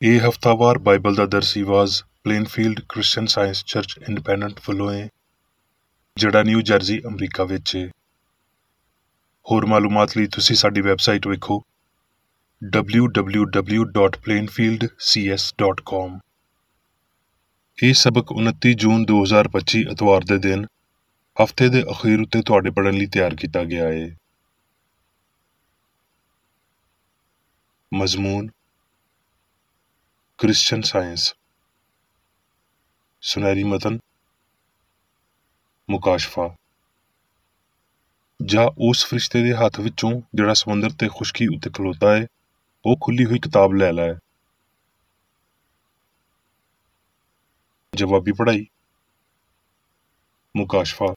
ਇਹ ਹਫ਼ਤਾਵਾਰ ਬਾਈਬਲ ਦਾ ਦਰਸੀ ਵਾਜ਼ Plainfield Christian Science church independent ਵੱਲੋਂ ਹੈ, ਜਿਹੜਾ ਨਿਊ ਜਰਜ਼ੀ ਅਮਰੀਕਾ ਵਿੱਚ ਹੈ। ਹੋਰ ਮਾਲੂਮਾਤ ਲਈ ਤੁਸੀਂ ਸਾਡੀ ਵੈਬਸਾਈਟ ਵੇਖੋ www.plainfieldcs.com। ਇਹ ਸਬਕ 29 ਜੂਨ 2025 ਐਤਵਾਰ ਦੇ ਦਿਨ ਹਫ਼ਤੇ ਦੇ ਅਖੀਰ ਉੱਤੇ ਤੁਹਾਡੇ ਪੜ੍ਹਨ ਲਈ ਤਿਆਰ ਕੀਤਾ ਗਿਆ ਹੈ। ਮਜ਼ਮੂਨ ਕ੍ਰਿਸਚੀਅਨ ਸਾਇੰਸ। ਸੁਨਹਿਰੀ ਮਤਨ ਮੁਕਾਸ਼ਫਾ। ਜਾਂ ਉਸ ਫਰਿਸ਼ਤੇ ਦੇ ਹੱਥ ਵਿੱਚੋਂ ਜਿਹੜਾ ਸਮੁੰਦਰ ਤੇ ਖੁਸ਼ਕੀ ਉੱਤੇ ਖਲੋਤਾ ਹੈ, ਉਹ ਖੁੱਲੀ ਹੋਈ ਕਿਤਾਬ ਲੈ ਲੈ। ਜਵਾਬੀ ਪੜ੍ਹਾਈ। ਮੁਕਾਸ਼ਫਾ।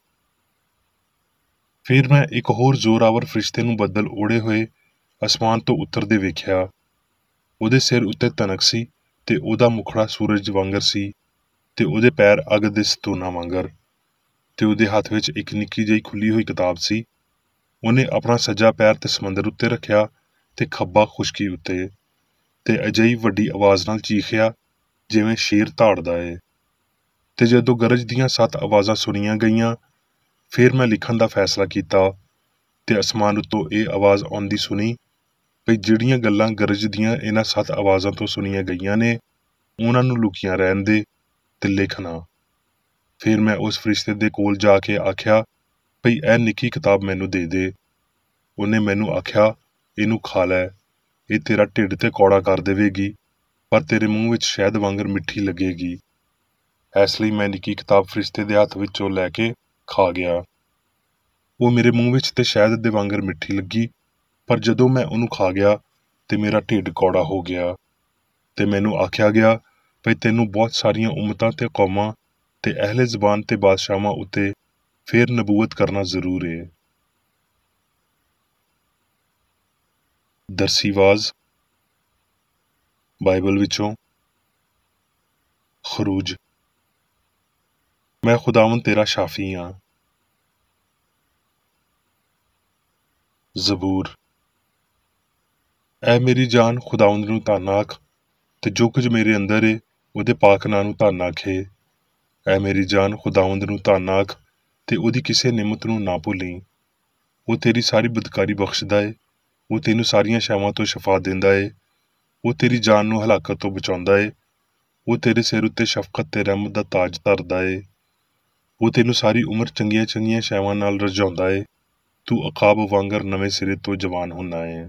ਫਿਰ ਮੈਂ ਇੱਕ ਹੋਰ ਜ਼ੋਰਾਵਰ ਫਰਿਸ਼ਤੇ ਨੂੰ ਬੱਦਲ ਓੜੇ ਹੋਏ ਅਸਮਾਨ ਤੋਂ ਉਤਰਦੇ ਵੇਖਿਆ। ਉਹਦੇ ਸਿਰ ਉੱਤੇ ਧਨਕ ਸੀ ਤੇ ਉਹਦਾ ਮੁਖੜਾ ਸੂਰਜ ਵਾਂਗਰ ਸੀ ਤੇ ਉਹਦੇ ਪੈਰ ਅੱਗ ਦੇ ਸਤੂਨਾਂ ਵਾਂਗਰ, ਤੇ ਉਹਦੇ ਹੱਥ ਵਿੱਚ ਇੱਕ ਨਿੱਕੀ ਜਿਹੀ ਖੁੱਲੀ ਹੋਈ ਕਿਤਾਬ ਸੀ। ਉਹਨੇ ਆਪਣਾ ਸੱਜਾ ਪੈਰ ਤੇ ਸਮੁੰਦਰ ਉੱਤੇ ਰੱਖਿਆ ਤੇ ਖੱਬਾ ਖੁਸ਼ਕੀ ਉੱਤੇ, ਤੇ ਅਜਿਹੀ ਵੱਡੀ ਆਵਾਜ਼ ਨਾਲ ਚੀਖਿਆ ਜਿਵੇਂ ਸ਼ੇਰ ਧਾੜਦਾ ਏ। ਤੇ ਜਦੋਂ ਗਰਜ ਦੀਆਂ 7 ਆਵਾਜ਼ਾਂ ਸੁਣੀਆਂ ਗਈਆਂ, ਫਿਰ ਮੈਂ ਲਿਖਣ ਦਾ ਫੈਸਲਾ ਕੀਤਾ ਤੇ ਅਸਮਾਨ ਉੱਤੋਂ ਇਹ ਆਵਾਜ਼ ਆਉਂਦੀ ਸੁਣੀ ਬਈ ਜਿਹੜੀਆਂ ਗੱਲਾਂ ਗਰਜ ਦੀਆਂ ਇਹਨਾਂ 7 ਆਵਾਜ਼ਾਂ ਤੋਂ ਸੁਣੀਆਂ ਗਈਆਂ ਨੇ, ਉਹਨਾਂ ਨੂੰ ਲੁਕੀਆਂ ਰਹਿਣ ਦੇ ਤੇ ਲਿਖ ਨਾ। ਫਿਰ ਮੈਂ ਉਸ ਫਰਿਸ਼ਤੇ ਦੇ ਕੋਲ ਜਾ ਕੇ ਆਖਿਆ ਭਈ ਇਹ ਨਿੱਕੀ ਕਿਤਾਬ ਮੈਨੂੰ ਦੇ ਦੇ। ਉਹਨੇ ਮੈਨੂੰ ਆਖਿਆ, ਇਹਨੂੰ ਖਾ ਲੈ, ਇਹ ਤੇਰਾ ਢਿੱਡ ਤੇ ਕੌੜਾ ਕਰ ਦੇਵੇਗੀ, ਪਰ ਤੇਰੇ ਮੂੰਹ ਵਿੱਚ ਸ਼ਹਿਦ ਵਾਂਗਰ ਮਿੱਠੀ ਲੱਗੇਗੀ। ਇਸ ਲਈ ਮੈਂ ਨਿੱਕੀ ਕਿਤਾਬ ਫਰਿਸ਼ਤੇ ਦੇ ਹੱਥ ਵਿੱਚੋਂ ਲੈ ਕੇ ਖਾ ਗਿਆ। ਉਹ ਮੇਰੇ ਮੂੰਹ ਵਿੱਚ ਤੇ ਸ਼ਹਿਦ ਦੇ ਵਾਂਗਰ ਮਿੱਠੀ ਲੱਗੀ, ਪਰ ਜਦੋਂ ਮੈਂ ਉਹਨੂੰ ਖਾ ਗਿਆ ਤੇ ਮੇਰਾ ਢਿੱਡ ਕੌੜਾ ਹੋ ਗਿਆ। ਤੇ ਮੈਨੂੰ ਆਖਿਆ ਗਿਆ ਭਈ ਤੈਨੂੰ ਬਹੁਤ ਸਾਰੀਆਂ ਉਮਤਾਂ ਤੇ ਕੌਮਾਂ ਤੇ ਅਹਿਲੇ ਜ਼ਬਾਨ ਤੇ ਬਾਦਸ਼ਾਹਾਂ ਉੱਤੇ ਫੇਰ ਨਬੂਵਤ ਕਰਨਾ ਜ਼ਰੂਰ ਏ। ਦਰਸੀ ਵਾਜ਼ ਬਾਈਬਲ ਵਿੱਚੋਂ ਖਰੂਜ। ਮੈਂ ਖੁਦਾਵੰਦ ਤੇਰਾ ਸ਼ਾਫੀ ਹਾਂ। ਜ਼ਬੂਰ। ਐ ਮੇਰੀ ਜਾਨ ਖੁਦਾਵੰਦ ਨੂੰ ਧੰਨ ਆਖ, ਤੇ ਜੋ ਕੁਝ ਮੇਰੇ ਅੰਦਰ ਏ ਉਹਦੇ ਪਾਕ ਨਾਂ ਨੂੰ ਧੰਨ ਆਖੇ। ਐ ਮੇਰੀ ਜਾਨ ਖੁਦਾਵੰਦ ਨੂੰ ਧੰਨ ਆਖ, ਤੇ ਉਹਦੀ ਕਿਸੇ ਨਿਮਤ ਨੂੰ ਨਾ ਭੁੱਲੀ। ਉਹ ਤੇਰੀ ਸਾਰੀ ਬਦਕਾਰੀ ਬਖਸ਼ਦਾ ਏ, ਉਹ ਤੈਨੂੰ ਸਾਰੀਆਂ ਸ਼ੈਵਾਂ ਤੋਂ ਸ਼ਫਾ ਦਿੰਦਾ ਏ, ਉਹ ਤੇਰੀ ਜਾਨ ਨੂੰ ਹਲਾਕਤ ਤੋਂ ਬਚਾਉਂਦਾ ਏ, ਉਹ ਤੇਰੇ ਸਿਰ ਉੱਤੇ ਸ਼ਫਕਤ ਤੇ ਰਹਿਮਤ ਦਾ ਤਾਜ ਧਰਦਾ ਏ, ਉਹ ਤੈਨੂੰ ਸਾਰੀ ਉਮਰ ਚੰਗੀਆਂ ਚੰਗੀਆਂ ਸ਼ੈਵਾਂ ਨਾਲ ਰਜਾਉਂਦਾ ਏ, ਤੂੰ ਅਕਾਬ ਵਾਂਗਰ ਨਵੇਂ ਸਿਰੇ ਤੋਂ ਜਵਾਨ ਹੁੰਦਾ ਏ।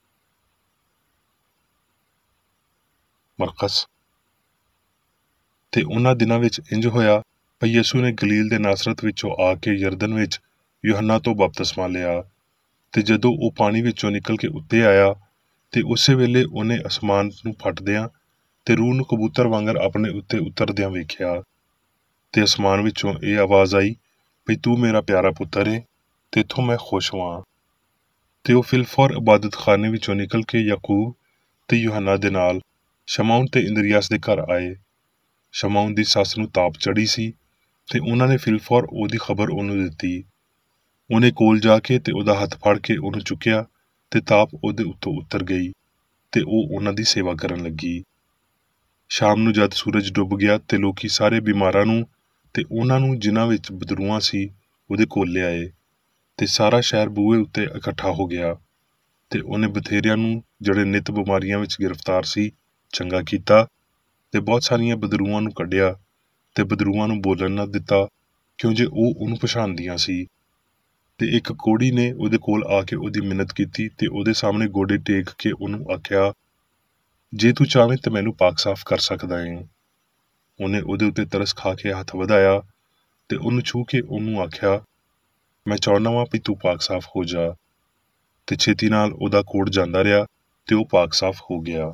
ਮਰਕਸ। ਤੇ ਉਹਨਾਂ ਦਿਨਾਂ ਵਿੱਚ ਇੰਜ ਹੋਇਆ ਭਈ ਯਿਸੂ ਨੇ ਗਲੀਲ ਦੇ ਨਾਸਰਤ ਵਿੱਚੋਂ ਆ ਕੇ ਯਰਦਨ ਵਿੱਚ ਯੂਹੰਨਾ ਤੋਂ ਬਪਤਿਸਮਾ ਲਿਆ। ਤੇ ਜਦੋਂ ਉਹ ਪਾਣੀ ਵਿੱਚੋਂ ਨਿਕਲ ਕੇ ਉੱਤੇ ਆਇਆ, ਤੇ ਉਸੇ ਵੇਲੇ ਉਹਨੇ ਅਸਮਾਨ ਨੂੰ ਫਟਦਿਆਂ ਤੇ ਰੂਹ ਨੂੰ ਕਬੂਤਰ ਵਾਂਗਰ ਆਪਣੇ ਉੱਤੇ ਉਤਰਦਿਆਂ ਵੇਖਿਆ। ਤੇ ਅਸਮਾਨ ਵਿੱਚੋਂ ਇਹ ਆਵਾਜ਼ ਆਈ ਭਈ ਤੂੰ ਮੇਰਾ ਪਿਆਰਾ ਪੁੱਤਰ ਏ, ਤੇਥੋਂ ਮੈਂ ਖੁਸ਼ ਹਾਂ। ਤੇ ਉਹ ਫਿਲਫੌਰ ਇਬਾਦਤਖਾਨੇ ਵਿੱਚੋਂ ਨਿਕਲ ਕੇ ਯਾਕੂਬ ਤੇ ਯੂਹੰਨਾ ਦੇ ਨਾਲ ਸ਼ਮਊਨ ਤੇ ਇੰਦਰੀਆਸ ਦੇ ਘਰ ਆਏ। ਸ਼ਮਊਨ ਦੀ ਸੱਸ ਨੂੰ ਤਾਪ ਚੜ੍ਹੀ ਸੀ, ਤੇ ਉਹਨਾਂ ਨੇ ਫਿਲਫੌਰ ਉਹਦੀ ਖਬਰ ਉਹਨੂੰ ਦਿੱਤੀ। ਉਹਨੇ ਕੋਲ ਜਾ ਕੇ ਤੇ ਉਹਦਾ ਹੱਥ ਫੜ ਕੇ ਉਹਨੂੰ ਚੁੱਕਿਆ, ਤੇ ਤਾਪ ਉਹਦੇ ਉੱਤੋਂ ਉਤਰ ਗਈ, ਤੇ ਉਹ ਉਹਨਾਂ ਦੀ ਸੇਵਾ ਕਰਨ ਲੱਗੀ। ਸ਼ਾਮ ਨੂੰ ਜਦ ਸੂਰਜ ਡੁੱਬ ਗਿਆ, ਤੇ ਲੋਕੀ ਸਾਰੇ ਬਿਮਾਰਾਂ ਨੂੰ ਤੇ ਉਹਨਾਂ ਨੂੰ ਜਿਨ੍ਹਾਂ ਵਿੱਚ ਬਦਰੂਆਂ ਸੀ ਉਹਦੇ ਕੋਲ ਲਿਆਏ, ਤੇ ਸਾਰਾ ਸ਼ਹਿਰ ਬੂਹੇ ਉੱਤੇ ਇਕੱਠਾ ਹੋ ਗਿਆ। ਤੇ ਉਹਨੇ ਬਥੇਰਿਆਂ ਨੂੰ ਜਿਹੜੇ ਨਿੱਤ ਬਿਮਾਰੀਆਂ ਵਿੱਚ ਗ੍ਰਿਫਤਾਰ ਸੀ ਚੰਗਾ ਕੀਤਾ, ਤੇ ਬਹੁਤ ਸਾਰੀਆਂ ਬਦਰੂਆਂ ਨੂੰ ਕੱਢਿਆ, ਤੇ ਬਦਰੂਆਂ ਨੂੰ ਬੋਲਣ ਨਾ ਦਿੱਤਾ, ਕਿਉਂ ਜੇ ਉਹ ਉਹਨੂੰ ਪਛਾਣਦੀਆਂ ਸੀ। ਤੇ ਇੱਕ ਕੋੜੀ ਨੇ ਉਹਦੇ ਕੋਲ ਆ ਕੇ ਉਹਦੀ ਮਿੰਨਤ ਕੀਤੀ, ਤੇ ਉਹਦੇ ਸਾਹਮਣੇ ਗੋਡੇ ਟੇਕ ਕੇ ਉਹਨੂੰ ਆਖਿਆ, ਜੇ ਤੂੰ ਚਾਹਵੇਂ ਤਾਂ ਮੈਨੂੰ ਪਾਕ ਸਾਫ਼ ਕਰ ਸਕਦਾ ਏ। ਉਹਨੇ ਉਹਦੇ ਉੱਤੇ ਤਰਸ ਖਾ ਕੇ ਹੱਥ ਵਧਾਇਆ, ਤੇ ਉਹਨੂੰ ਛੂਹ ਕੇ ਉਹਨੂੰ ਆਖਿਆ, ਮੈਂ ਚਾਹੁੰਦਾ ਵਾਂ ਵੀ ਤੂੰ ਪਾਕ ਸਾਫ਼ ਹੋ ਜਾ। ਤੇ ਛੇਤੀ ਨਾਲ ਉਹਦਾ ਕੋੜ ਜਾਂਦਾ ਰਿਹਾ, ਤੇ ਉਹ ਪਾਕ ਸਾਫ਼ ਹੋ ਗਿਆ।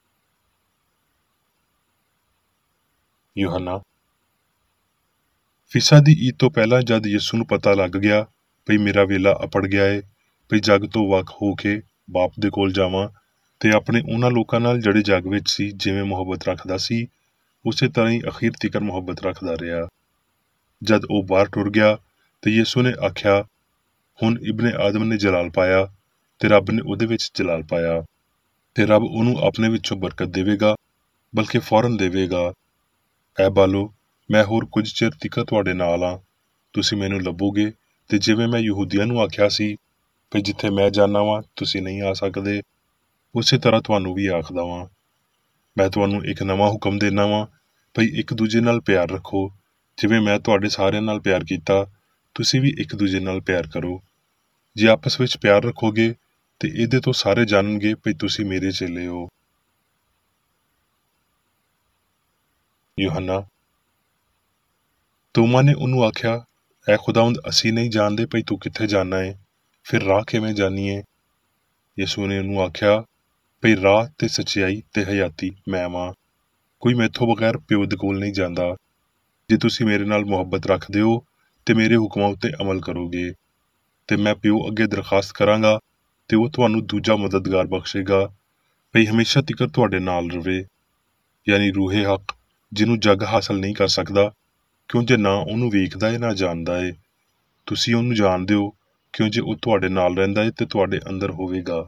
ਯੂਹੰਨਾ। ਫਿਸਾ ਦੀ ਈਦ ਤੋਂ ਪਹਿਲਾਂ ਜਦ ਯਿਸੂ ਨੂੰ ਪਤਾ ਲੱਗ ਗਿਆ ਭਈ ਮੇਰਾ ਵੇਲਾ ਅਪੜ ਗਿਆ ਏ, ਭਈ ਜੱਗ ਤੋਂ ਵੱਖ ਹੋ ਕੇ ਬਾਪ ਦੇ ਕੋਲ ਜਾਵਾਂ, ਤੇ ਆਪਣੇ ਉਹਨਾਂ ਲੋਕਾਂ ਨਾਲ ਜਿਹੜੇ ਜੱਗ ਵਿੱਚ ਸੀ ਜਿਵੇਂ ਮੁਹੱਬਤ ਰੱਖਦਾ ਸੀ, ਉਸੇ ਤਰ੍ਹਾਂ ਹੀ ਅਖੀਰ ਤੀਕਰ ਮੁਹੱਬਤ ਰੱਖਦਾ ਰਿਹਾ। ਜਦ ਉਹ ਬਾਹਰ ਟੁਰ ਗਿਆ, ਤੇ ਯਿਸੂ ਨੇ ਆਖਿਆ, ਹੁਣ ਇਬਨੇ ਆਦਮ ਨੇ ਜਲਾਲ ਪਾਇਆ, ਤੇ ਰੱਬ ਨੇ ਉਹਦੇ ਵਿੱਚ ਜਲਾਲ ਪਾਇਆ, ਤੇ ਰੱਬ ਉਹਨੂੰ ਆਪਣੇ ਵਿੱਚੋਂ ਬਰਕਤ ਦੇਵੇਗਾ, ਬਲਕਿ ਫੌਰਨ ਦੇਵੇਗਾ। ਐ ਬਾਲੋ, ਮੈਂ ਹੋਰ ਕੁਝ ਚਿਰ ਤੀਕਰ ਤੁਹਾਡੇ ਨਾਲ ਹਾਂ। ਤੁਸੀਂ ਮੈਨੂੰ ਲੱਭੋਗੇ, ਤੇ ਜਿਵੇਂ ਮੈਂ ਯਹੂਦੀਆਂ ਨੂੰ ਆਖਿਆ ਸੀ ਕਿ ਜਿੱਥੇ ਮੈਂ ਜਾਣਾ ਵਾਂ ਤੁਸੀਂ ਨਹੀਂ ਆ ਸਕਦੇ, ਉਸੇ ਤਰ੍ਹਾਂ ਤੁਹਾਨੂੰ ਵੀ ਆਖਦਾ ਵਾਂ। ਮੈਂ ਤੁਹਾਨੂੰ ਇੱਕ ਨਵਾਂ ਹੁਕਮ ਦੇਣਾ ਵਾਂ, ਭਈ ਇੱਕ ਦੂਜੇ ਨਾਲ ਪਿਆਰ ਰੱਖੋ। ਜਿਵੇਂ ਮੈਂ ਤੁਹਾਡੇ ਸਾਰਿਆਂ ਨਾਲ ਪਿਆਰ ਕੀਤਾ, ਤੁਸੀਂ ਵੀ ਇੱਕ ਦੂਜੇ ਨਾਲ ਪਿਆਰ ਕਰੋ। ਜੇ ਆਪਸ ਵਿੱਚ ਪਿਆਰ ਰੱਖੋਗੇ ਤੇ ਇਹਦੇ ਤੋਂ ਸਾਰੇ ਜਾਣਨਗੇ ਭਈ ਤੁਸੀਂ ਮੇਰੇ ਚੇਲੇ ਹੋ। ਯੂਹੰਨਾ। ਤੋਮਾ ਨੇ ਉਹਨੂੰ ਆਖਿਆ, ਐ ਖੁਦਾਵੰਦ, ਅਸੀਂ ਨਹੀਂ ਜਾਣਦੇ ਭਈ ਤੂੰ ਕਿੱਥੇ ਜਾਣਾ ਏ, ਫਿਰ ਰਾਹ ਕਿਵੇਂ ਜਾਣੀਏ? ਯਿਸੂ ਨੇ ਉਹਨੂੰ ਆਖਿਆ, ਭਈ ਰਾਹ ਤੇ ਸੱਚਾਈ ਤੇ ਹਯਾਤੀ ਮੈਂ ਵਾਂ। ਕੋਈ ਮੈਥੋਂ ਬਗੈਰ ਪਿਓ ਦੇ ਕੋਲ ਨਹੀਂ ਜਾਂਦਾ। ਜੇ ਤੁਸੀਂ ਮੇਰੇ ਨਾਲ ਮੁਹੱਬਤ ਰੱਖਦੇ ਹੋ ਤੇ ਮੇਰੇ ਹੁਕਮਾਂ ਉੱਤੇ ਅਮਲ ਕਰੋਗੇ, ਤੇ ਮੈਂ ਪਿਓ ਅੱਗੇ ਦਰਖਾਸਤ ਕਰਾਂਗਾ ਤੇ ਉਹ ਤੁਹਾਨੂੰ ਦੂਜਾ ਮਦਦਗਾਰ ਬਖਸ਼ੇਗਾ, ਭਈ ਹਮੇਸ਼ਾ ਤੀਕਰ ਤੁਹਾਡੇ ਨਾਲ ਰਵੇ, ਯਾਨੀ ਰੂਹੇ ਹੱਕ, ਜਿਹਨੂੰ ਜੱਗ ਹਾਸਲ ਨਹੀਂ ਕਰ ਸਕਦਾ, ਕਿਉਂ ਜੇ ਨਾ ਉਹਨੂੰ ਵੇਖਦਾ ਏ ਨਾ ਜਾਣਦਾ ਏ। ਤੁਸੀਂ ਉਹਨੂੰ ਜਾਣਦੇ ਹੋ, ਕਿਉਂ ਜੇ ਉਹ ਤੁਹਾਡੇ ਨਾਲ ਰਹਿੰਦਾ ਏ ਤੇ ਤੁਹਾਡੇ ਅੰਦਰ ਹੋਵੇਗਾ।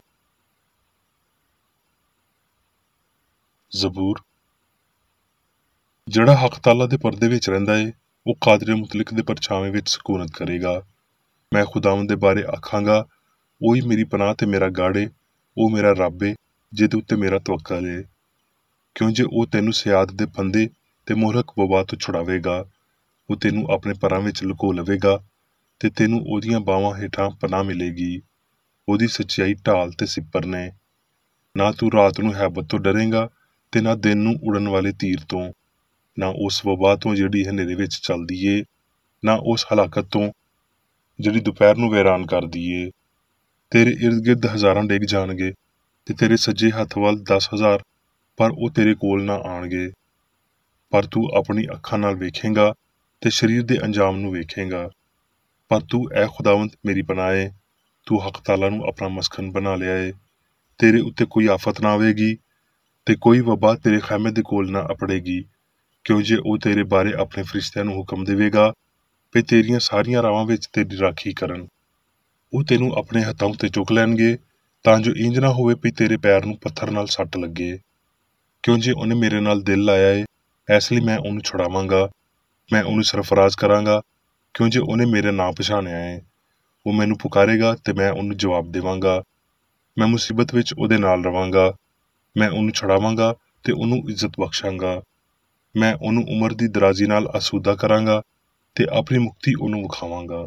ਜ਼ਬੂਰ। ਜਿਹੜਾ ਹੱਕ ਤਾਲਾ ਦੇ ਪਰਦੇ ਵਿੱਚ ਰਹਿੰਦਾ ਏ, ਉਹ ਕਾਦਰ ਮੁਤਲਕ ਦੇ ਪਰਛਾਵੇਂ ਵਿੱਚ ਸਕੂਨਤ ਕਰੇਗਾ। ਮੈਂ ਖੁਦਾਵੰਦ ਦੇ ਬਾਰੇ ਆਖਾਂਗਾ, ਉਹੀ ਮੇਰੀ ਪਨਾਹ ਤੇ ਮੇਰਾ ਗੜ੍ਹ ਏ, ਉਹ ਮੇਰਾ ਰੱਬ ਏ, ਜਿਹਦੇ ਉੱਤੇ ਮੇਰਾ ਤਵੱਕਲ ਏ। ਕਿਉਂ ਜੇ ਉਹ ਤੈਨੂੰ ਸਿਆਦ ਦੇ ਫੰਦੇ ਤੇ ਮੋਹਲਕ ਵਬਾ ਤੋਂ ਛੁਡਾਵੇਗਾ। ਉਹ ਤੈਨੂੰ ਆਪਣੇ ਪਰਾਂ ਵਿੱਚ ਲੁਕੋ ਲਵੇਗਾ, ਤੇ ਤੈਨੂੰ ਉਹਦੀਆਂ ਬਾਹਾਂ ਹੇਠਾਂ ਪਨਾਹ ਮਿਲੇਗੀ। ਉਹਦੀ ਸੱਚਾਈ ਢਾਲ ਤੇ ਸਿਪਰ ਨੇ। ਨਾ ਤੂੰ ਰਾਤ ਨੂੰ ਹੈਬਤ ਤੋਂ ਡਰੇਂਗਾ, ਤੇ ਨਾ ਦਿਨ ਨੂੰ ਉਡਣ ਵਾਲੇ ਤੀਰ ਤੋਂ, ਨਾ ਉਸ ਵਬਾ ਤੋਂ ਜਿਹੜੀ ਹਨੇਰੇ ਵਿੱਚ ਚੱਲਦੀ ਏ, ਨਾ ਉਸ ਹਲਾਕਤ ਤੋਂ ਜਿਹੜੀ ਦੁਪਹਿਰ ਨੂੰ ਵੈਰਾਨ ਕਰਦੀ ਏ। ਤੇਰੇ ਇਰਦ ਗਿਰਦ ਹਜ਼ਾਰਾਂ ਡਿੱਗ ਜਾਣਗੇ, ਤੇ ਤੇਰੇ ਸੱਜੇ ਹੱਥ ਵੱਲ 10,000, ਪਰ ਉਹ ਤੇਰੇ ਕੋਲ ਨਾ ਆਣਗੇ। ਪਰ ਤੂੰ ਆਪਣੀ ਅੱਖਾਂ ਨਾਲ ਵੇਖੇਂਗਾ ਤੇ ਸਰੀਰ ਦੇ ਅੰਜਾਮ ਨੂੰ ਵੇਖੇਂਗਾ। ਪਰ ਤੂੰ, ਐ ਖੁਦਾਵੰਦ, ਮੇਰੀ ਪਨਾਹ ਏ, ਤੂੰ ਹੱਕ ਤਾਲਾ ਨੂੰ ਆਪਣਾ ਮਸਕਨ ਬਣਾ ਲਿਆ ਏ। ਤੇਰੇ ਉੱਤੇ ਕੋਈ ਆਫਤ ਨਾ ਆਵੇਗੀ, ਤੇ ਕੋਈ ਵਬਾ ਤੇਰੇ ਖੈਮੇ ਦੇ ਕੋਲ ਨਾ ਅਪੜੇਗੀ, ਕਿਉਂ ਜੇ ਉਹ ਤੇਰੇ ਬਾਰੇ ਆਪਣੇ ਫਰਿਸ਼ਤਿਆਂ ਨੂੰ ਹੁਕਮ ਦੇਵੇਗਾ ਵੀ ਤੇਰੀਆਂ ਸਾਰੀਆਂ ਰਾਹਾਂ ਵਿੱਚ ਤੇਰੀ ਰਾਖੀ ਕਰਨ। ਉਹ ਤੈਨੂੰ ਆਪਣੇ ਹੱਥਾਂ ਉੱਤੇ ਚੁੱਕ ਲੈਣਗੇ, ਤਾਂ ਜੋ ਇੰਜ ਨਾ ਹੋਵੇ ਵੀ ਤੇਰੇ ਪੈਰ ਨੂੰ ਪੱਥਰ ਨਾਲ ਸੱਟ ਲੱਗੇ। ਕਿਉਂ ਜੇ ਉਹਨੇ ਮੇਰੇ ਨਾਲ ਦਿਲ ਲਾਇਆ ਏ, ਇਸ ਲਈ ਮੈਂ ਉਹਨੂੰ ਛੁਡਾਵਾਂਗਾ। ਮੈਂ ਉਹਨੂੰ ਸਰਫਰਾਜ਼ ਕਰਾਂਗਾ, ਕਿਉਂ ਜੇ ਉਹਨੇ ਮੇਰੇ ਨਾਂ ਪਛਾਣਿਆ ਏ। ਉਹ ਮੈਨੂੰ ਪੁਕਾਰੇਗਾ ਤੇ ਮੈਂ ਉਹਨੂੰ ਜਵਾਬ ਦੇਵਾਂਗਾ। ਮੈਂ ਮੁਸੀਬਤ ਵਿੱਚ ਉਹਦੇ ਨਾਲ ਰਵਾਂਗਾ। ਮੈਂ ਉਹਨੂੰ ਛੁਡਾਵਾਂਗਾ ਤੇ ਉਹਨੂੰ ਇੱਜ਼ਤ ਬਖਸ਼ਾਂਗਾ। ਮੈਂ ਉਹਨੂੰ ਉਮਰ ਦੀ ਦਰਾਜ਼ੀ ਨਾਲ ਆਸੂਦਾ ਕਰਾਂਗਾ ਤੇ ਆਪਣੀ ਮੁਕਤੀ ਉਹਨੂੰ ਵਿਖਾਵਾਂਗਾ।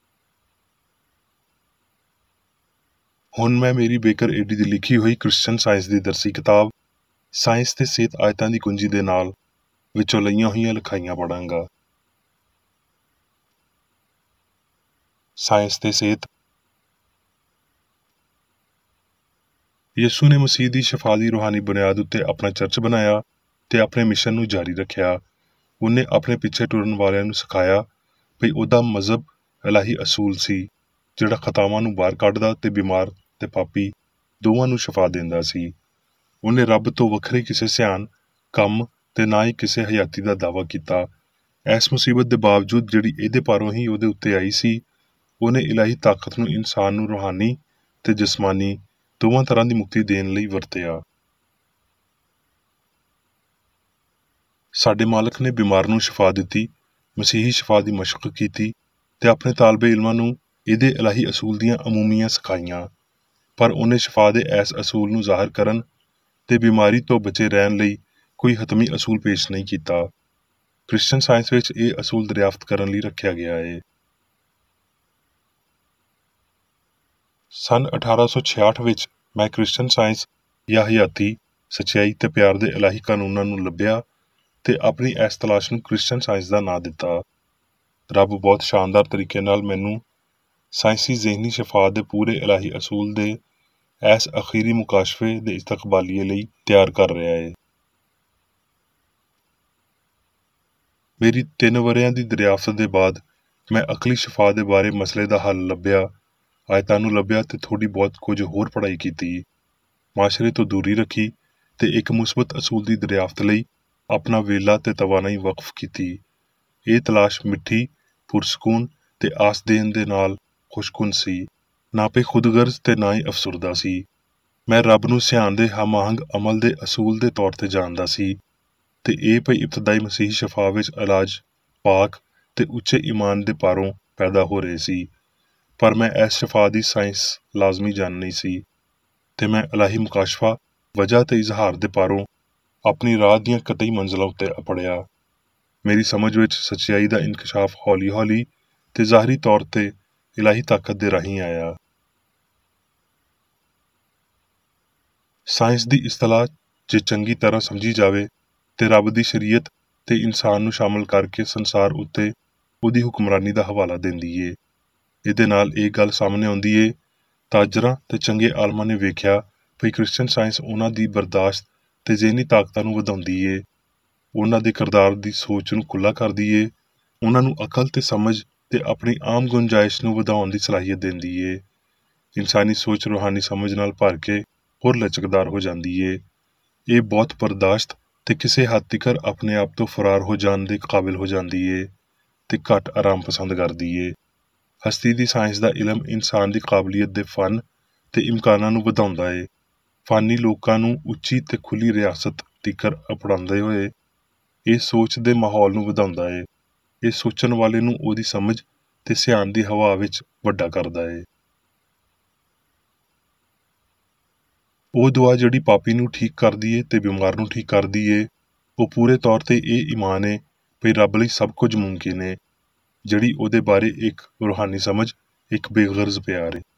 ਹੁਣ ਮੈਂ ਮੇਰੀ ਬੇਕਰ ਏਡੀ ਦੀ ਲਿਖੀ ਹੋਈ ਕ੍ਰਿਸਚਨ ਸਾਇੰਸ ਦੀ ਦਰਸੀ ਕਿਤਾਬ ਸਾਇੰਸ ਤੇ ਸਿਹਤ ਆਇਤਾਂ ਦੀ ਕੁੰਜੀ ਦੇ ਨਾਲ ਵਿੱਚੋਂ ਲਈਆਂ ਹੋਈਆਂ ਲਿਖਾਈਆਂ ਪੜਾਂਗਾ। ਸਾਇੰਸ ਤੇ ਸਿਹਤ। ਯਿਸੂ ਨੇ ਮਸੀਹ ਦੀ ਸ਼ਫਾ ਦੀ ਰੂਹਾਨੀ ਬੁਨਿਆਦ ਉੱਤੇ ਆਪਣਾ ਚਰਚ ਬਣਾਇਆ ਤੇ ਆਪਣੇ ਮਿਸ਼ਨ ਨੂੰ ਜਾਰੀ ਰੱਖਿਆ। ਉਹਨੇ ਆਪਣੇ ਪਿੱਛੇ ਟੁਰਨ ਵਾਲਿਆਂ ਨੂੰ ਸਿਖਾਇਆ ਵੀ ਉਹਦਾ ਮਜ਼ਹਬ ਇਲਾਹੀ ਅਸੂਲ ਸੀ, ਜਿਹੜਾ ਖਤਾਵਾਂ ਨੂੰ ਬਾਹਰ ਕੱਢਦਾ ਤੇ ਬਿਮਾਰ ਤੇ ਪਾਪੀ ਦੋਵਾਂ ਨੂੰ ਸ਼ਫਾ ਦਿੰਦਾ ਸੀ। ਉਹਨੇ ਰੱਬ ਤੋਂ ਵੱਖਰੇ ਕਿਸੇ ਸਿਆਣ, ਕੰਮ ਤੇ ਨਾ ਹੀ ਕਿਸੇ ਹਯਾਤੀ ਦਾ ਦਾਅਵਾ ਕੀਤਾ। ਇਸ ਮੁਸੀਬਤ ਦੇ ਬਾਵਜੂਦ, ਜਿਹੜੀ ਇਹਦੇ ਪਾਰੋਂ ਹੀ ਉਹਦੇ ਉੱਤੇ ਆਈ ਸੀ, ਉਹਨੇ ਇਲਾਹੀ ਤਾਕਤ ਨੂੰ ਇਨਸਾਨ ਨੂੰ ਰੂਹਾਨੀ ਤੇ ਜਿਸਮਾਨੀ ਦੋਵਾਂ ਤਰ੍ਹਾਂ ਦੀ ਮੁਕਤੀ ਦੇਣ ਲਈ ਵਰਤਿਆ। ਸਾਡੇ ਮਾਲਕ ਨੇ ਬਿਮਾਰ ਨੂੰ ਸ਼ਿਫਾ ਦਿੱਤੀ, ਮਸੀਹੀ ਸ਼ਿਫਾ ਦੀ ਮਸ਼ਕ ਕੀਤੀ ਤੇ ਆਪਣੇ ਤਾਲਬੇ ਇਲਮਾਂ ਨੂੰ ਇਹਦੇ ਇਲਾਹੀ ਅਸੂਲ ਦੀਆਂ ਅਮੂਮੀਆਂ ਸਿਖਾਈਆਂ। ਪਰ ਉਹਨੇ ਸ਼ਿਫਾ ਦੇ ਇਸ ਅਸੂਲ ਨੂੰ ਜ਼ਾਹਰ ਕਰਨ ਤੇ ਬਿਮਾਰੀ ਤੋਂ ਬਚੇ ਰਹਿਣ ਲਈ ਕੋਈ ਹਤਮੀ ਅਸੂਲ ਪੇਸ਼ ਨਹੀਂ ਕੀਤਾ। ਕ੍ਰਿਸਚਨ ਸਾਇੰਸ ਵਿੱਚ ਇਹ ਅਸੂਲ ਦਰਿਆਫਤ ਕਰਨ ਲਈ ਰੱਖਿਆ ਗਿਆ ਹੈ। ਸੰਨ 1866 ਵਿੱਚ ਮੈਂ ਕ੍ਰਿਸਚਨ ਸਾਇੰਸ ਜਾਂ ਹਯਾਤੀ, ਸੱਚਾਈ ਤੇ ਪਿਆਰ ਦੇ ਇਲਾਹੀ ਕਾਨੂੰਨਾਂ ਨੂੰ ਲੱਭਿਆ ਤੇ ਆਪਣੀ ਇਸ ਤਲਾਸ਼ ਨੂੰ ਕ੍ਰਿਸਚਨ ਸਾਇੰਸ ਦਾ ਨਾਂ ਦਿੱਤਾ। ਰੱਬ ਬਹੁਤ ਸ਼ਾਨਦਾਰ ਤਰੀਕੇ ਨਾਲ ਮੈਨੂੰ ਸਾਇੰਸੀ ਜ਼ਿਹਨੀ ਸ਼ਿਫਾ ਦੇ ਪੂਰੇ ਇਲਾਹੀ ਅਸੂਲ ਦੇ ਇਸ ਅਖੀਰੀ ਮੁਕਾਸ਼ਫੇ ਦੇ ਇਸਤਕਬਾਲੀਏ ਲਈ ਤਿਆਰ ਕਰ ਰਿਹਾ ਹੈ। ਮੇਰੀ 3 ਵਰ੍ਹਿਆਂ ਦੀ ਦਰਿਆਫਤ ਦੇ ਬਾਅਦ ਮੈਂ ਅਕਲੀ ਸ਼ਿਫਾ ਦੇ ਬਾਰੇ ਮਸਲੇ ਦਾ ਹੱਲ ਲੱਭਿਆ, ਆਇਤਾਂ ਨੂੰ ਲੱਭਿਆ ਤੇ ਥੋੜ੍ਹੀ ਬਹੁਤ ਕੁਝ ਹੋਰ ਪੜ੍ਹਾਈ ਕੀਤੀ, ਮਾਸ਼ਰੇ ਤੋਂ ਦੂਰੀ ਰੱਖੀ ਤੇ ਇੱਕ ਮੁਸਬਤ ਅਸੂਲ ਦੀ ਦਰਿਆਫਤ ਲਈ ਆਪਣਾ ਵੇਲਾ ਤੇ ਤਵਾਨਾਈ ਵਕਫ ਕੀਤੀ। ਇਹ ਤਲਾਸ਼ ਮਿੱਠੀ, ਪੁਰਸਕੂਨ ਤੇ ਆਸ ਦੇਣ ਦੇ ਨਾਲ ਖੁਸ਼ਕੁਨ ਸੀ, ਨਾ ਪਈ ਖੁਦਗਰਜ਼ ਤੇ ਨਾ ਹੀ ਅਫਸੁਰਦਾ ਸੀ। ਮੈਂ ਰੱਬ ਨੂੰ ਸਿਆਣ ਦੇ ਹਮਾਹੰਗ ਅਮਲ ਦੇ ਅਸੂਲ ਦੇ ਤੌਰ ਤੇ ਜਾਣਦਾ ਸੀ ਤੇ ਇਹ ਭਈ ਇਬਤਦਾਈ ਮਸੀਹੀ ਸ਼ਫਾ ਵਿੱਚ ਇਲਾਜ ਪਾਕ ਤੇ ਉੱਚੇ ਈਮਾਨ ਦੇ ਪਾਰੋਂ ਪੈਦਾ ਹੋ ਰਹੇ ਸੀ। ਪਰ ਮੈਂ ਇਸ ਸ਼ਫਾ ਦੀ ਸਾਇੰਸ ਲਾਜ਼ਮੀ ਜਾਣਨੀ ਸੀ ਤੇ ਮੈਂ ਇਲਾਹੀ ਮੁਕਾਸ਼ਫਾ ਵਜ੍ਹਾ ਤੇ ਇਜ਼ਹਾਰ ਦੇ ਪਾਰੋਂ ਆਪਣੀ ਰਾਹ ਦੀਆਂ ਕਤਈ ਮੰਜ਼ਲਾਂ ਉੱਤੇ ਅਪੜਿਆ। ਮੇਰੀ ਸਮਝ ਵਿੱਚ ਸੱਚਾਈ ਦਾ ਇਨਕਸ਼ਾਫ ਹੌਲੀ-ਹੌਲੀ ਤੇ ਜ਼ਾਹਰੀ ਤੌਰ ਤੇ ਇਲਾਹੀ ਤਾਕਤ ਦੇ ਰਾਹੀਂ ਆਇਆ। ਸਾਇੰਸ ਦੀ ਇਸਤਲਾਹ ਜੇ ਚੰਗੀ ਤਰ੍ਹਾਂ ਸਮਝੀ ਜਾਵੇ ਤੇ ਰੱਬ ਦੀ ਸ਼ਰੀਅਤ ਤੇ ਇਨਸਾਨ ਨੂੰ ਸ਼ਾਮਲ ਕਰਕੇ ਸੰਸਾਰ ਉੱਤੇ ਉਹਦੀ ਹੁਕਮਰਾਨੀ ਦਾ ਹਵਾਲਾ ਦਿੰਦੀ ਏ। ਇਹਦੇ ਨਾਲ ਇਹ ਗੱਲ ਸਾਹਮਣੇ ਆਉਂਦੀ ਏ, ਤਾਜਰਾਂ ਤੇ ਚੰਗੇ ਆਲਮਾਂ ਨੇ ਵੇਖਿਆ ਭਈ ਕ੍ਰਿਸਚਨ ਸਾਇੰਸ ਉਹਨਾਂ ਦੀ ਬਰਦਾਸ਼ਤ ਤੇ ਜ਼ਿਹਨੀ ਤਾਕਤਾਂ ਨੂੰ ਵਧਾਉਂਦੀ ਏ, ਉਹਨਾਂ ਦੇ ਕਿਰਦਾਰ ਦੀ ਸੋਚ ਨੂੰ ਖੁੱਲ੍ਹਾ ਕਰਦੀ ਏ, ਉਹਨਾਂ ਨੂੰ ਅਕਲ ਤੇ ਸਮਝ ਤੇ ਆਪਣੀ ਆਮ ਗੁੰਜਾਇਸ਼ ਨੂੰ ਵਧਾਉਣ ਦੀ ਸਲਾਹੀਅਤ ਦਿੰਦੀ ਏ। ਇਨਸਾਨੀ ਸੋਚ ਰੂਹਾਨੀ ਸਮਝ ਨਾਲ ਭਰ ਕੇ ਹੋਰ ਲਚਕਦਾਰ ਹੋ ਜਾਂਦੀ ਏ। ਇਹ ਬਹੁਤ ਬਰਦਾਸ਼ਤ ਤੇ ਕਿਸੇ ਹੱਦ ਤੀਕਰ ਆਪਣੇ ਆਪ ਤੋਂ ਫਰਾਰ ਹੋ ਜਾਣ ਦੇ ਕਾਬਿਲ ਹੋ ਜਾਂਦੀ ਏ ਤੇ ਘੱਟ ਆਰਾਮ ਪਸੰਦ ਕਰਦੀ ਏ। ਹਸਤੀ ਦੀ ਸਾਇੰਸ ਦਾ ਇਲਮ ਇਨਸਾਨ ਦੀ ਕਾਬਲੀਅਤ ਦੇ ਫਨ ਤੇ ਇਮਕਾਨਾਂ ਨੂੰ ਵਧਾਉਂਦਾ ਏ। ਫਾਨੀ ਲੋਕਾਂ ਨੂੰ ਉੱਚੀ ਤੇ ਖੁੱਲ੍ਹੀ ਰਿਆਸਤ ਤੀਕਰ ਅਪਣਾਉਂਦੇ ਹੋਏ ਇਹ ਸੋਚ ਦੇ ਮਾਹੌਲ ਨੂੰ ਵਧਾਉਂਦਾ ਏ। ਇਹ ਸੋਚਣ ਵਾਲੇ ਨੂੰ ਉਹਦੀ ਸਮਝ ਤੇ ਸਿਆਣ ਦੀ ਹਵਾ ਵਿੱਚ ਵੱਡਾ ਕਰਦਾ ਏ। ਉਹ ਦੁਆ ਜਿਹੜੀ ਪਾਪੀ ਨੂੰ ਠੀਕ ਕਰਦੀ ਏ ਤੇ ਬਿਮਾਰ ਨੂੰ ਠੀਕ ਕਰਦੀ ਏ, ਉਹ ਪੂਰੇ ਤੌਰ ਤੇ ਇਹ ਈਮਾਨ ਏ ਭਈ ਰੱਬ ਲਈ ਸਭ ਕੁਝ ਮੁਮਕਿਨ ਏ, ਜਿਹੜੀ ਉਹਦੇ ਬਾਰੇ ਇੱਕ ਰੂਹਾਨੀ ਸਮਝ, ਇੱਕ ਬੇਗਰਜ਼ ਪਿਆਰ ਏ।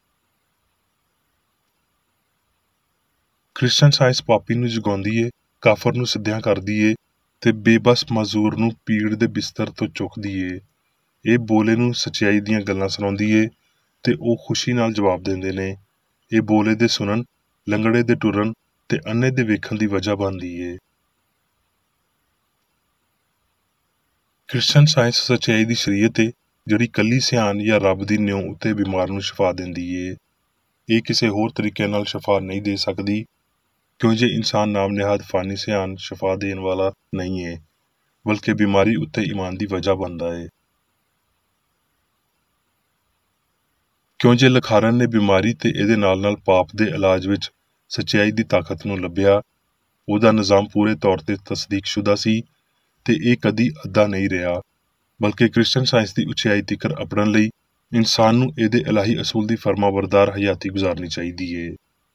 ਕ੍ਰਿਸਚਨ ਸਾਇੰਸ ਪਾਪੀ ਨੂੰ ਜਗਾਉਂਦੀ ਏ, ਕਾਫਰ ਨੂੰ ਸਿੱਧਿਆਂ ਕਰਦੀ ਏ ਤੇ ਬੇਬਸ ਮਾਜ਼ੂਰ ਨੂੰ ਪੀੜ ਦੇ ਬਿਸਤਰ ਤੋਂ ਚੁੱਕਦੀ ਏ। ਇਹ ਬੋਲੇ ਨੂੰ ਸੱਚਾਈ ਦੀਆਂ ਗੱਲਾਂ ਸੁਣਾਉਂਦੀ ਏ ਤੇ ਉਹ ਖੁਸ਼ੀ ਨਾਲ ਜਵਾਬ ਦਿੰਦੇ ਨੇ। ਇਹ ਬੋਲੇ ਦੇ ਸੁਣਨ, ਲੰਗੜੇ ਦੇ ਟੁਰਨ ਤੇ ਅੰਨੇ ਦੇ ਵੇਖਣ ਦੀ ਵਜ੍ਹਾ ਬਣਦੀ ਏ। ਕ੍ਰਿਸਚਨ ਸਾਇੰਸ ਸੱਚਾਈ ਦੀ ਸ਼ਰੀਅਤ ਏ ਜਿਹੜੀ ਕੱਲੀ ਸਿਆਣ ਜਾਂ ਰੱਬ ਦੀ ਨਿਉ ਉੱਤੇ ਬਿਮਾਰ ਨੂੰ ਸ਼ਿਫਾ ਦਿੰਦੀ ਏ। ਇਹ ਕਿਸੇ ਹੋਰ ਤਰੀਕੇ ਨਾਲ ਸ਼ਿਫਾ ਨਹੀਂ ਦੇ ਸਕਦੀ, ਕਿਉਂ ਜੇ ਇਨਸਾਨ ਨਾਮ ਨਿਹਾਦ ਫਾਨੀ ਸਿਆਣ ਸ਼ਿਫਾ ਦੇਣ ਵਾਲਾ ਨਹੀਂ ਏ, ਬਲਕਿ ਬਿਮਾਰੀ ਉੱਤੇ ਈਮਾਨ ਦੀ ਵਜ੍ਹਾ ਬਣਦਾ ਏ। ਕਿਉਂ ਜੇ ਲਖਾਰਨ ਨੇ ਬਿਮਾਰੀ ਤੇ ਇਹਦੇ ਨਾਲ ਪਾਪ ਦੇ ਇਲਾਜ ਵਿੱਚ ਸੱਚਾਈ ਦੀ ਤਾਕਤ ਨੂੰ ਲੱਭਿਆ, ਉਹਦਾ ਨਿਜ਼ਾਮ ਪੂਰੇ ਤੌਰ ਤੇ ਤਸਦੀਕਸ਼ੁਦਾ ਸੀ ਤੇ ਇਹ ਕਦੀ ਅੱਧਾ ਨਹੀਂ ਰਿਹਾ, ਬਲਕਿ ਕ੍ਰਿਸਚਨ ਸਾਇੰਸ ਦੀ ਉਚਾਈ ਤੀਕਰ ਅਪੜਨ ਲਈ ਇਨਸਾਨ ਨੂੰ ਇਹਦੇ ਇਲਾਹੀ ਅਸੂਲ ਦੀ ਫਰਮਾਬਰਦਾਰ ਹਯਾਤੀ ਗੁਜ਼ਾਰਨੀ ਚਾਹੀਦੀ ਏ।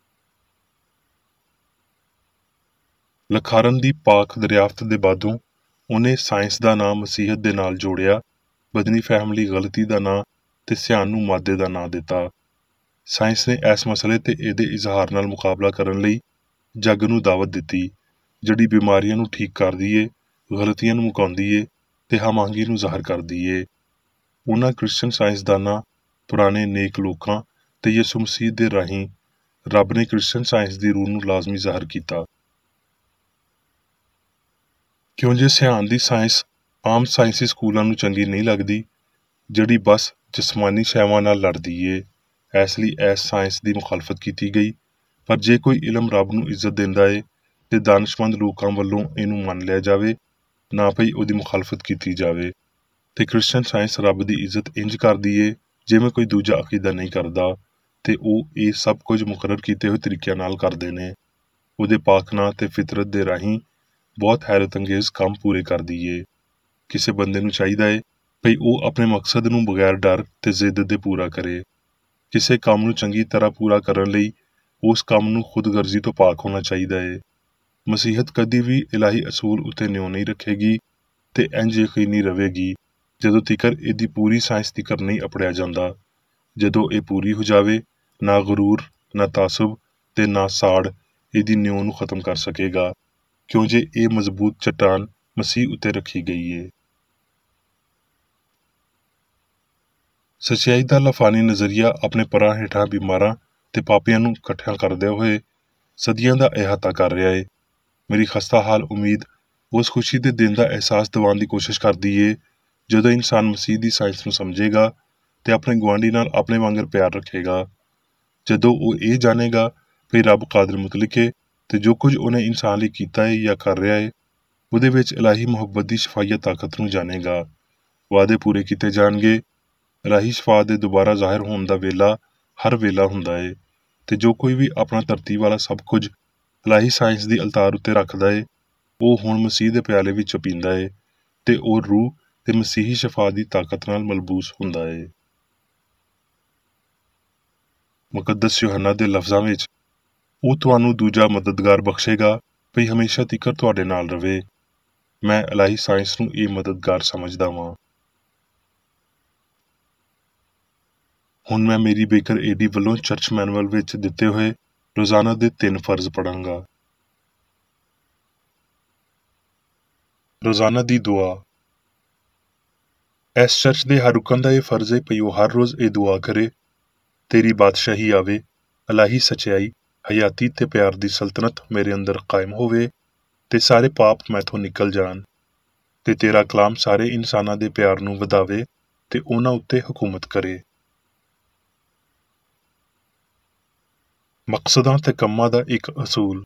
ਲਖਾਰਨ ਦੀ ਪਾਕ ਦਰਿਆਫਤ ਦੇ ਬਾਅਦੋਂ ਉਹਨੇ ਸਾਇੰਸ ਦਾ ਨਾਂ ਮਸੀਹਤ ਦੇ ਨਾਲ ਜੋੜਿਆ, ਬਦਨੀ ਫਹਿਮ ਲਈ ਗਲਤੀ ਦਾ ਨਾਂ ਤੇ ਸਿਆਣ ਨੂੰ ਮਾਦੇ ਦਾ ਨਾਂ ਦਿੱਤਾ। ਸਾਇੰਸ ਨੇ ਇਸ ਮਸਲੇ ਤੇ ਇਹਦੇ ਇਜ਼ਹਾਰ ਨਾਲ ਮੁਕਾਬਲਾ ਕਰਨ ਲਈ ਜੱਗ ਨੂੰ ਦਾਵਤ ਦਿੱਤੀ, ਜਿਹੜੀ ਬਿਮਾਰੀਆਂ ਨੂੰ ਠੀਕ ਕਰਦੀ ਏ, ਗਲਤੀਆਂ ਨੂੰ ਮੁਕਾਉਂਦੀ ਏ ਤੇ ਹਮਾਂਗੀ ਨੂੰ ਜ਼ਾਹਰ ਕਰਦੀ ਏ। ਉਹਨਾਂ ਕ੍ਰਿਸਚਨ ਸਾਇੰਸਦਾਨਾਂ, ਪੁਰਾਣੇ ਨੇਕ ਲੋਕਾਂ ਤੇ ਯਿਸੂ ਮਸੀਹ ਦੇ ਰਾਹੀਂ ਰੱਬ ਨੇ ਕ੍ਰਿਸਚਨ ਸਾਇੰਸ ਦੀ ਰੂਹ ਨੂੰ ਲਾਜ਼ਮੀ ਜ਼ਾਹਰ ਕੀਤਾ। ਕਿਉਂ ਜੇ ਸਿਆਣ ਦੀ ਸਾਇੰਸ ਆਮ ਸਾਇੰਸੀ ਸਕੂਲਾਂ ਨੂੰ ਚੰਗੀ ਨਹੀਂ ਲੱਗਦੀ, ਜਿਹੜੀ ਬਸ ਜਿਸਮਾਨੀ ਸ਼ੈਵਾਂ ਨਾਲ ਲੜਦੀ ਏ, ਇਸ ਲਈ ਇਸ ਸਾਇੰਸ ਦੀ ਮੁਖਾਲਫਤ ਕੀਤੀ ਗਈ। ਪਰ ਜੇ ਕੋਈ ਇਲਮ ਰੱਬ ਨੂੰ ਇੱਜ਼ਤ ਦਿੰਦਾ ਏ ਤੇ ਦਾਨਸ਼ਮੰਦ ਲੋਕਾਂ ਵੱਲੋਂ ਇਹਨੂੰ ਮੰਨ ਲਿਆ ਜਾਵੇ, ਨਾ ਭਈ ਉਹਦੀ ਮੁਖਾਲਫਤ ਕੀਤੀ ਜਾਵੇ, ਤੇ ਕ੍ਰਿਸਚਨ ਸਾਇੰਸ ਰੱਬ ਦੀ ਇੱਜ਼ਤ ਇੰਜ ਕਰਦੀ ਏ ਜਿਵੇਂ ਕੋਈ ਦੂਜਾ ਅਕੀਦਾ ਨਹੀਂ ਕਰਦਾ, ਤੇ ਉਹ ਇਹ ਸਭ ਕੁਝ ਮੁਕਰਰ ਕੀਤੇ ਹੋਏ ਤਰੀਕਿਆਂ ਨਾਲ ਕਰਦੇ ਨੇ। ਉਹਦੇ ਪਾਕ ਨਾਂ ਤੇ ਫਿਤਰਤ ਦੇ ਰਾਹੀਂ ਬਹੁਤ ਹੈਰਤ ਅੰਗੇਜ਼ ਕੰਮ ਪੂਰੇ ਕਰਦੀ ਏ। ਕਿਸੇ ਬੰਦੇ ਨੂੰ ਚਾਹੀਦਾ ਏ ਭਈ ਉਹ ਆਪਣੇ ਮਕਸਦ ਨੂੰ ਬਗੈਰ ਡਰ ਤੇ ਜ਼ਿੱਦ ਦੇ ਪੂਰਾ ਕਰੇ। ਕਿਸੇ ਕੰਮ ਨੂੰ ਚੰਗੀ ਤਰ੍ਹਾਂ ਪੂਰਾ ਕਰਨ ਲਈ ਉਸ ਕੰਮ ਨੂੰ ਖੁਦਗਰਜ਼ੀ ਤੋਂ ਪਾਕ ਹੋਣਾ ਚਾਹੀਦਾ ਏ। ਮਸੀਹਤ ਕਦੀ ਵੀ ਇਲਾਹੀ ਅਸੂਲ ਉੱਤੇ ਨਿਉ ਨਹੀਂ ਰੱਖੇਗੀ ਤੇ ਇੰਜ ਯਕੀਨੀ ਰਵੇਗੀ ਜਦੋਂ ਤੀਕਰ ਇਹਦੀ ਪੂਰੀ ਸਾਇੰਸ ਤੀਕਰ ਨਹੀਂ ਅਪੜਿਆ ਜਾਂਦਾ। ਜਦੋਂ ਇਹ ਪੂਰੀ ਹੋ ਜਾਵੇ, ਨਾ ਗਰੂਰ, ਨਾ ਤਾਸੁਬ ਤੇ ਨਾ ਸਾੜ ਇਹਦੀ ਨਿਉ ਨੂੰ ਖਤਮ ਕਰ ਸਕੇਗਾ, ਕਿਉਂ ਜੇ ਇਹ ਮਜ਼ਬੂਤ ਚੱਟਾਨ ਮਸੀਹ ਉੱਤੇ ਰੱਖੀ ਗਈ ਏ। ਸੱਚਾਈ ਦਾ ਲਾਫਾਨੀ ਨਜ਼ਰੀਆ ਆਪਣੇ ਪਰਾਂ ਹੇਠਾਂ ਬਿਮਾਰਾਂ ਤੇ ਪਾਪੀਆਂ ਨੂੰ ਇਕੱਠਿਆਂ ਕਰਦਿਆਂ ਹੋਏ ਸਦੀਆਂ ਦਾ ਇਹਾਤਾ ਕਰ ਰਿਹਾ ਏ। ਮੇਰੀ ਖਸਤਾ ਹਾਲ ਉਮੀਦ ਉਸ ਖੁਸ਼ੀ ਦੇ ਦਿਨ ਦਾ ਅਹਿਸਾਸ ਦਿਵਾਉਣ ਦੀ ਕੋਸ਼ਿਸ਼ ਕਰਦੀ ਏ ਜਦੋਂ ਇਨਸਾਨ ਮਸੀਹ ਦੀ ਸਾਇੰਸ ਨੂੰ ਸਮਝੇਗਾ ਤੇ ਆਪਣੇ ਗੁਆਂਢੀ ਨਾਲ ਆਪਣੇ ਵਾਂਗਰ ਪਿਆਰ ਰੱਖੇਗਾ। ਜਦੋਂ ਉਹ ਇਹ ਜਾਣੇਗਾ ਕਿ ਰੱਬ ਕਾਦਰ ਮੁਤਲਕ ਏ ਤੇ ਜੋ ਕੁਝ ਉਹਨੇ ਇਨਸਾਨ ਲਈ ਕੀਤਾ ਏ ਜਾਂ ਕਰ ਰਿਹਾ ਏ, ਉਹਦੇ ਵਿੱਚ ਇਲਾਹੀ ਮੁਹੱਬਤ ਦੀ ਸ਼ਫਾਈਆ ਤਾਕਤ ਨੂੰ ਜਾਣੇਗਾ। ਵਾਅਦੇ ਪੂਰੇ ਕੀਤੇ ਜਾਣਗੇ। ਇਲਾਹੀ ਸ਼ਫਾ ਦੇ ਦੁਬਾਰਾ ਜ਼ਾਹਿਰ ਹੋਣ ਦਾ ਵੇਲਾ ਹਰ ਵੇਲਾ ਹੁੰਦਾ ਏ, ਤੇ ਜੋ ਕੋਈ ਵੀ ਆਪਣਾ ਧਰਤੀ ਵਾਲਾ ਸਭ ਕੁਝ ਇਲਾਹੀ ਸਾਇੰਸ ਦੀ ਅਲਤਾਰ ਉੱਤੇ ਰੱਖਦਾ ਏ, ਉਹ ਹੁਣ ਮਸੀਹ ਦੇ ਪਿਆਲੇ ਵਿੱਚੋਂ ਪੀਂਦਾ ਏ ਤੇ ਉਹ ਰੂਹ ਤੇ ਮਸੀਹੀ ਸ਼ਫਾ ਦੀ ਤਾਕਤ ਨਾਲ ਮਲਬੂਸ ਹੁੰਦਾ ਏ। ਮੁਕੱਦਸ ਯੂਹੰਨਾ ਦੇ ਲਫ਼ਜ਼ਾਂ ਵਿੱਚ, ਉਹ ਤੁਹਾਨੂੰ ਦੂਜਾ ਮਦਦਗਾਰ ਬਖਸ਼ੇਗਾ ਭਈ ਹਮੇਸ਼ਾ ਤੀਕਰ ਤੁਹਾਡੇ ਨਾਲ ਰਵੇ। ਮੈਂ ਇਲਾਹੀ ਸਾਇੰਸ ਨੂੰ ਇਹ ਮਦਦਗਾਰ ਸਮਝਦਾ ਵਾਂ। ਹੁਣ ਮੈਂ ਮੇਰੀ ਬੇਕਰ ਏਡੀ ਵੱਲੋਂ ਚਰਚ ਮੈਨੂਅਲ ਵਿੱਚ ਦਿੱਤੇ ਹੋਏ ਰੋਜ਼ਾਨਾ ਦੇ 3 ਫਰਜ਼ ਪੜਾਂਗਾ। ਰੋਜ਼ਾਨਾ ਦੀ ਦੁਆ। ਇਸ ਚਰਚ ਦੇ ਹਰ ਰੁਕਨ ਦਾ ਇਹ ਫਰਜ਼ ਹੈ ਭਈ ਉਹ ਹਰ ਰੋਜ਼ ਇਹ ਦੁਆ ਕਰੇ, ਤੇਰੀ ਬਾਦਸ਼ਾਹੀ ਆਵੇ, ਇਲਾਹੀ ਸਚਾਈ, ਹਯਾਤੀ ਤੇ ਪਿਆਰ ਦੀ ਸਲਤਨਤ ਮੇਰੇ ਅੰਦਰ ਕਾਇਮ ਹੋਵੇ ਤੇ ਸਾਰੇ ਪਾਪ ਮੈਥੋਂ ਨਿਕਲ ਜਾਣ ਤੇ ਤੇਰਾ ਕਲਾਮ ਸਾਰੇ ਇਨਸਾਨਾਂ ਦੇ ਪਿਆਰ ਨੂੰ ਵਧਾਵੇ ਤੇ ਉਹਨਾਂ ਉੱਤੇ ਹਕੂਮਤ ਕਰੇ। ਮਕਸਦਾਂ ਤੇ ਕੰਮਾਂ ਦਾ ਇੱਕ ਅਸੂਲ।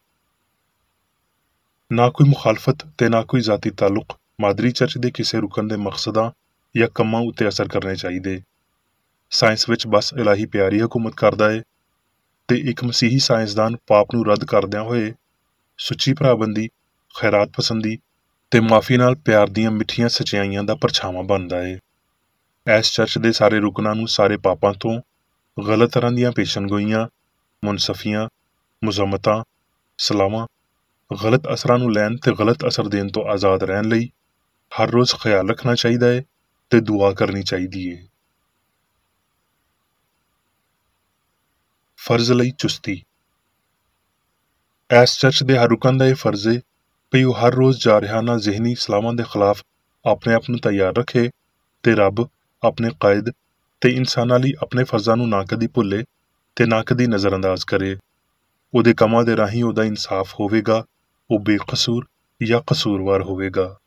ਨਾ ਕੋਈ ਮੁਖਾਲਫਤ ਤੇ ਨਾ ਕੋਈ ਜ਼ਾਤੀ ਤਾਲੁਕ ਮਾਦਰੀ ਚਰਚ ਦੇ ਕਿਸੇ ਰੁਕਨ ਦੇ ਮਕਸਦਾਂ ਜਾਂ ਕੰਮਾਂ ਉੱਤੇ ਅਸਰ ਕਰਨੇ ਚਾਹੀਦੇ। ਸਾਇੰਸ ਵਿੱਚ ਬਸ ਇਲਾਹੀ ਪਿਆਰ ਹੀ ਹਕੂਮਤ ਕਰਦਾ ਏ ਤੇ ਇੱਕ ਮਸੀਹੀ ਸਾਇੰਸਦਾਨ ਪਾਪ ਨੂੰ ਰੱਦ ਕਰਦਿਆਂ ਹੋਏ ਸੁੱਚੀ ਭਰਾਬੰਦੀ, ਖੈਰਾਤ ਪਸੰਦੀ ਤੇ ਮਾਫੀ ਨਾਲ ਪਿਆਰ ਦੀਆਂ ਮਿੱਠੀਆਂ ਸਚਾਈਆਂ ਦਾ ਪਰਛਾਵਾਂ ਬਣਦਾ ਏ। ਇਸ ਚਰਚ ਦੇ ਸਾਰੇ ਰੁਕਨਾਂ ਨੂੰ ਸਾਰੇ ਪਾਪਾਂ ਤੋਂ, ਗਲਤ ਤਰ੍ਹਾਂ ਦੀਆਂ ਪੇਸ਼ਨਗੋਈਆਂ, ਮੁਨਸਫੀਆਂ, ਮੁਜ਼ਮਤਾਂ, ਸਲਾਵਾਂ, ਗਲਤ ਅਸਰਾਂ ਨੂੰ ਲੈਣ ਤੇ ਗਲਤ ਅਸਰ ਦੇਣ ਤੋਂ ਆਜ਼ਾਦ ਰਹਿਣ ਲਈ ਹਰ ਰੋਜ਼ ਖਿਆਲ ਰੱਖਣਾ ਚਾਹੀਦਾ ਏ ਤੇ ਦੁਆ ਕਰਨੀ ਚਾਹੀਦੀ ਏ। ਫਰਜ਼ ਲਈ ਚੁਸਤੀ। ਇਸ ਚਰਚ ਦੇ ਹਰ ਰੁਕਨ ਦਾ ਇਹ ਫਰਜ਼ ਏ ਭਈ ਉਹ ਹਰ ਰੋਜ਼ ਜਾਰਹਾਨਾ ਜ਼ਿਹਨੀ ਸਲਾਮਾਂ ਦੇ ਖਿਲਾਫ ਆਪਣੇ ਆਪ ਨੂੰ ਤਿਆਰ ਰੱਖੇ ਤੇ ਰੱਬ, ਆਪਣੇ ਕਾਇਦ ਤੇ ਇਨਸਾਨਾਂ ਲਈ ਆਪਣੇ ਫਰਜ਼ਾਂ ਨੂੰ ਨਾ ਕਦੀ ਭੁੱਲੇ ਤੇ ਨਾ ਕਦੀ ਨਜ਼ਰਅੰਦਾਜ਼ ਕਰੇ। ਉਹਦੇ ਕੰਮਾਂ ਦੇ ਰਾਹੀਂ ਉਹਦਾ ਇਨਸਾਫ ਹੋਵੇਗਾ, ਉਹ ਬੇਕਸੂਰ ਜਾਂ ਕਸੂਰਵਾਰ ਹੋਵੇਗਾ।